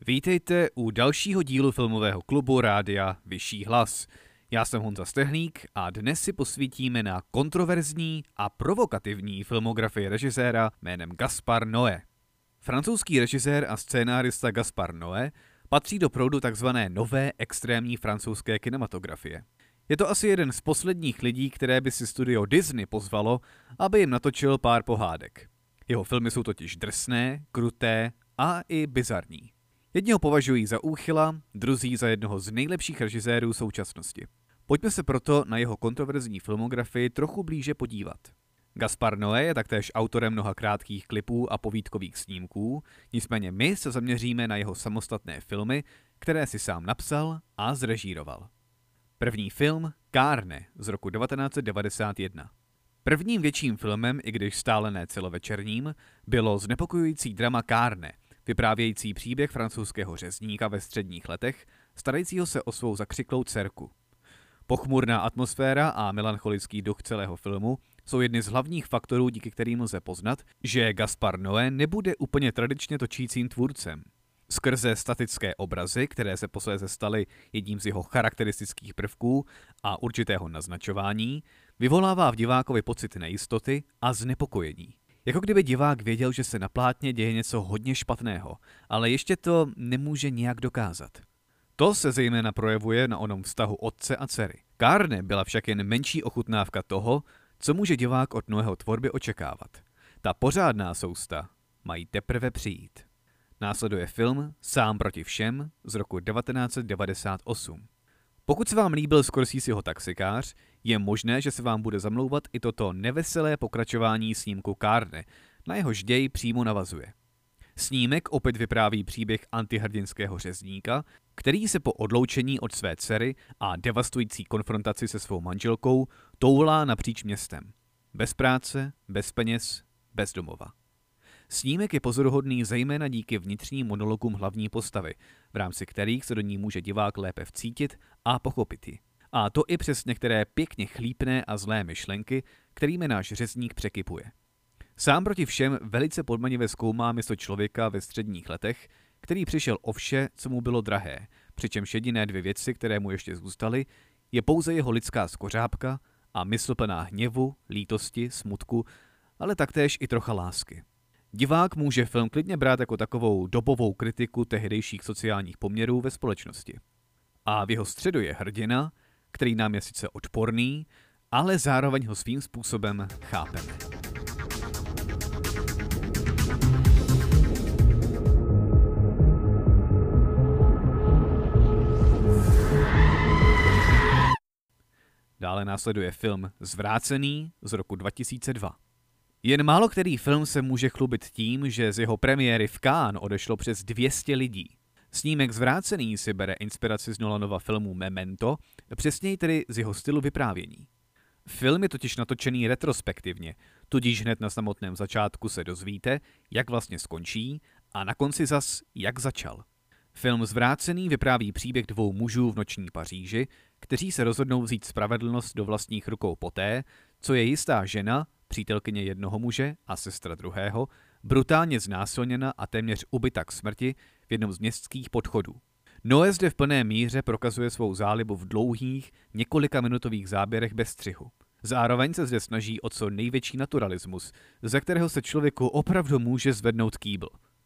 Vítejte u dalšího dílu filmového klubu Rádia Vyšší hlas. Já jsem Honza Stehlík a dnes si posvítíme na kontroverzní a provokativní filmografii režiséra jménem Gaspar Noé. Francouzský režisér a scénárista Gaspar Noé patří do proudu tzv. Nové extrémní francouzské kinematografie. Je to asi jeden z posledních lidí, které by si studio Disney pozvalo, aby jim natočil pár pohádek. Jeho filmy jsou totiž drsné, kruté a i bizarní. Jedni ho považují za úchyla, druzí za jednoho z nejlepších režisérů současnosti. Pojďme se proto na jeho kontroverzní filmografii trochu blíže podívat. Gaspar Noé je taktéž autorem mnoha krátkých klipů a povídkových snímků, nicméně my se zaměříme na jeho samostatné filmy, které si sám napsal a zrežíroval. První film Carne z roku 1991. Prvním větším filmem, i když stále ne celovečerním, bylo znepokojující drama Carne, vyprávějící příběh francouzského řezníka ve středních letech, starajícího se o svou zakřiklou dcerku. Pochmurná atmosféra a melancholický duch celého filmu jsou jedny z hlavních faktorů, díky kterým lze poznat, že Gaspar Noé nebude úplně tradičně točícím tvůrcem. Skrze statické obrazy, které se posléze staly jedním z jeho charakteristických prvků a určitého naznačování, vyvolává v divákovi pocit nejistoty a znepokojení. Jako kdyby divák věděl, že se na plátně děje něco hodně špatného, ale ještě to nemůže nijak dokázat. To se zejména projevuje na onom vztahu otce a dcery. Carne byla však jen menší ochutnávka toho, co může divák od Noého tvorby očekávat. Ta pořádná sousta mají teprve přijít. Následuje film Sám proti všem z roku 1998. Pokud se vám líbil Scorseseho Taxikář, je možné, že se vám bude zamlouvat i toto neveselé pokračování snímku Carne, na jehož děj přímo navazuje. Snímek opět vypráví příběh antihrdinského řezníka, který se po odloučení od své dcery a devastující konfrontaci se svou manželkou toulá napříč městem. Bez práce, bez peněz, bez domova. Snímek je pozoruhodný zejména díky vnitřním monologům hlavní postavy, v rámci kterých se do ní může divák lépe vcítit a pochopit ji. A to i přes některé pěkně chlípné a zlé myšlenky, kterými náš řezník překypuje. Sám proti všem velice podmanivě zkoumá mysl člověka ve středních letech, který přišel o vše, co mu bylo drahé, přičemž jediné dvě věci, které mu ještě zůstaly, je pouze jeho lidská skořápka a mysl plná hněvu, lítosti, smutku, ale taktéž i trocha lásky. Divák může film klidně brát jako takovou dobovou kritiku tehdejších sociálních poměrů ve společnosti. A v jeho středu je hrdina, který nám je sice odporný, ale zároveň ho svým způsobem chápeme. Dále následuje film Zvrácený z roku 2002. Jen málo který film se může chlubit tím, že z jeho premiéry v Cannes odešlo přes 200 lidí. Snímek Zvrácený si bere inspiraci z Nolanova filmu Memento, přesněji tedy z jeho stylu vyprávění. Film je totiž natočený retrospektivně, tudíž hned na samotném začátku se dozvíte, jak vlastně skončí a na konci zas, jak začal. Film Zvrácený vypráví příběh dvou mužů v noční Paříži, kteří se rozhodnou vzít spravedlnost do vlastních rukou poté, co je jistá žena, přítelkyně jednoho muže a sestra druhého, brutálně znásilněna a téměř ubyta k smrti v jednom z městských podchodů. Noé zde v plné míře prokazuje svou zálibu v dlouhých, několikaminutových záběrech bez střihu. Zároveň se zde snaží o co největší naturalismus, ze kterého se člověku opravdu může zvednout kýbl.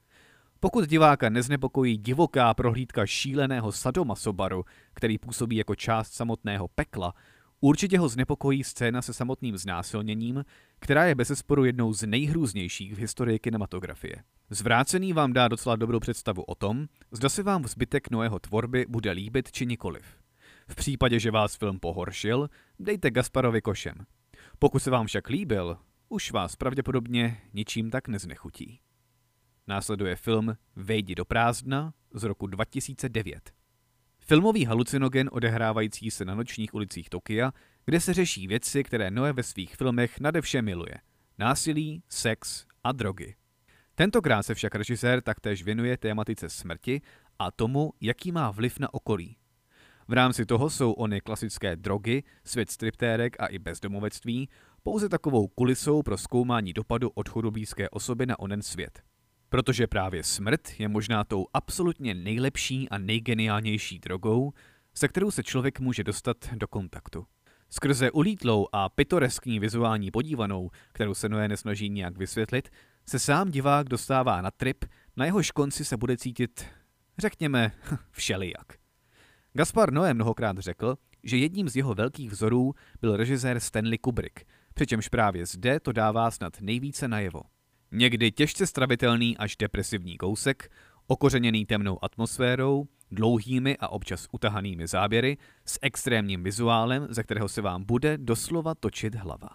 Pokud diváka neznepokojí divoká prohlídka šíleného sadomasobaru, který působí jako část samotného pekla, určitě ho znepokojí scéna se samotným znásilněním, která je bezesporu jednou z nejhrůznějších v historii kinematografie. Zvrácený vám dá docela dobrou představu o tom, zda se vám zbytek Noého tvorby bude líbit či nikoliv. V případě, že vás film pohoršil, dejte Gasparovi košem. Pokud se vám však líbil, už vás pravděpodobně ničím tak neznechutí. Následuje film Vejdi do prázdna z roku 2009. Filmový halucinogen odehrávající se na nočních ulicích Tokia, kde se řeší věci, které Noé ve svých filmech nadevše miluje. Násilí, sex a drogy. Tentokrát se však režisér taktéž věnuje tématice smrti a tomu, jaký má vliv na okolí. V rámci toho jsou ony klasické drogy, svět striptérek a i bezdomovectví pouze takovou kulisou pro zkoumání dopadu odchodu blízké osoby na onen svět. Protože právě smrt je možná tou absolutně nejlepší a nejgeniálnější drogou, se kterou se člověk může dostat do kontaktu. Skrze ulítlou a pitoreskní vizuální podívanou, kterou se Noé nesnaží nějak vysvětlit, se sám divák dostává na trip, na jehož konci se bude cítit, řekněme, všelijak. Gaspar Noé mnohokrát řekl, že jedním z jeho velkých vzorů byl režisér Stanley Kubrick, přičemž právě zde to dává snad nejvíce najevo. Někdy těžce stravitelný až depresivní kousek, okořeněný temnou atmosférou, dlouhými a občas utahanými záběry, s extrémním vizuálem, ze kterého se vám bude doslova točit hlava.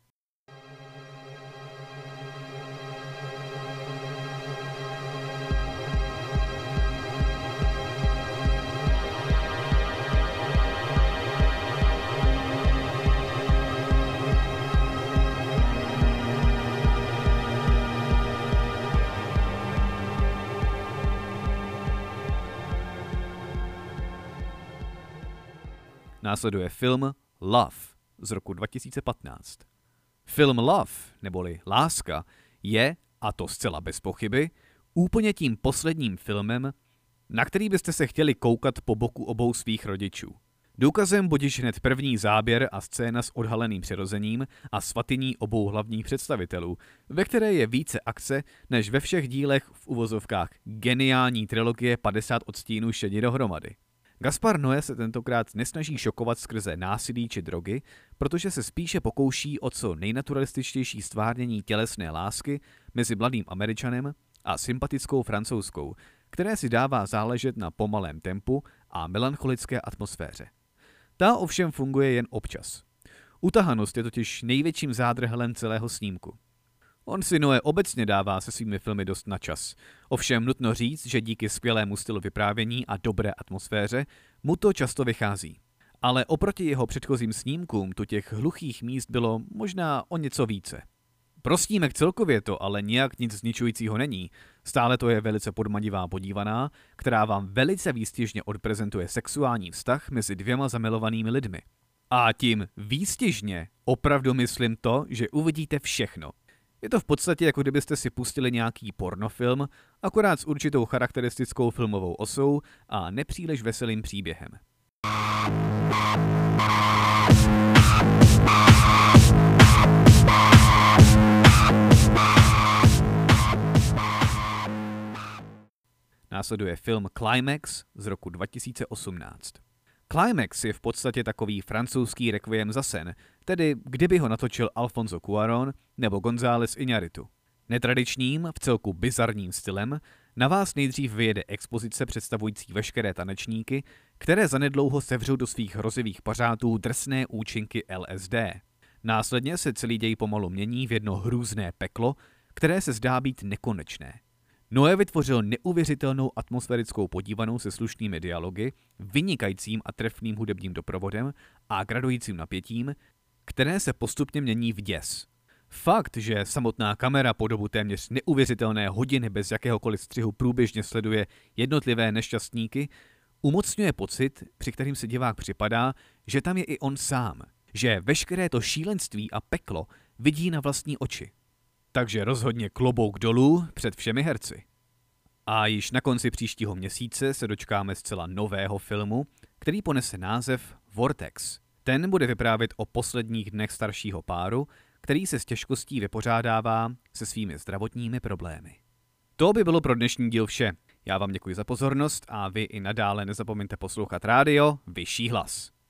Následuje film Love z roku 2015. Film Love, neboli Láska, je, a to zcela bez pochyby, úplně tím posledním filmem, na který byste se chtěli koukat po boku obou svých rodičů. Důkazem budiž hned první záběr a scéna s odhaleným přirozením a svatyní obou hlavních představitelů, ve které je více akce než ve všech dílech v uvozovkách geniální trilogie 50 odstínů šedi dohromady. Gaspar Noé se tentokrát nesnaží šokovat skrze násilí či drogy, protože se spíše pokouší o co nejnaturalističtější stvárnění tělesné lásky mezi mladým Američanem a sympatickou Francouzskou, které si dává záležet na pomalém tempu a melancholické atmosféře. Ta ovšem funguje jen občas. Utahanost je totiž největším zádrhelem celého snímku. On si Noé obecně dává se svými filmy dost na čas. Ovšem nutno říct, že díky skvělému stylu vyprávění a dobré atmosféře mu to často vychází. Ale oproti jeho předchozím snímkům tu těch hluchých míst bylo možná o něco více. Pro snímek celkově to ale nijak nic zničujícího není. Stále to je velice podmadivá podívaná, která vám velice výstižně odprezentuje sexuální vztah mezi dvěma zamilovanými lidmi. A tím výstižně opravdu myslím to, že uvidíte všechno. Je to v podstatě, jako kdybyste si pustili nějaký pornofilm, akorát s určitou charakteristickou filmovou osou a nepříliš veselým příběhem. Následuje film Climax z roku 2018. Climax je v podstatě takový francouzský requiem za sen, tedy kdyby ho natočil Alfonso Cuarón nebo González Iñárritu. Netradičním, vcelku bizarním stylem na vás nejdřív vyjede expozice představující veškeré tanečníky, které zanedlouho sevřou do svých hrozivých pařátů drsné účinky LSD. Následně se celý děj pomalu mění v jedno hrůzné peklo, které se zdá být nekonečné. Noé vytvořil neuvěřitelnou atmosférickou podívanou se slušnými dialogy, vynikajícím a trefným hudebním doprovodem a gradujícím napětím, které se postupně mění v děs. Fakt, že samotná kamera po dobu téměř neuvěřitelné hodiny bez jakéhokoliv střihu průběžně sleduje jednotlivé nešťastníky, umocňuje pocit, při kterým se divák připadá, že tam je i on sám, že veškeré to šílenství a peklo vidí na vlastní oči. Takže rozhodně klobouk dolů před všemi herci. A již na konci příštího měsíce se dočkáme zcela nového filmu, který ponese název Vortex. Ten bude vyprávět o posledních dnech staršího páru, který se s těžkostí vypořádává se svými zdravotními problémy. To by bylo pro dnešní díl vše. Já vám děkuji za pozornost a vy i nadále nezapomeňte poslouchat rádio Vyšší hlas.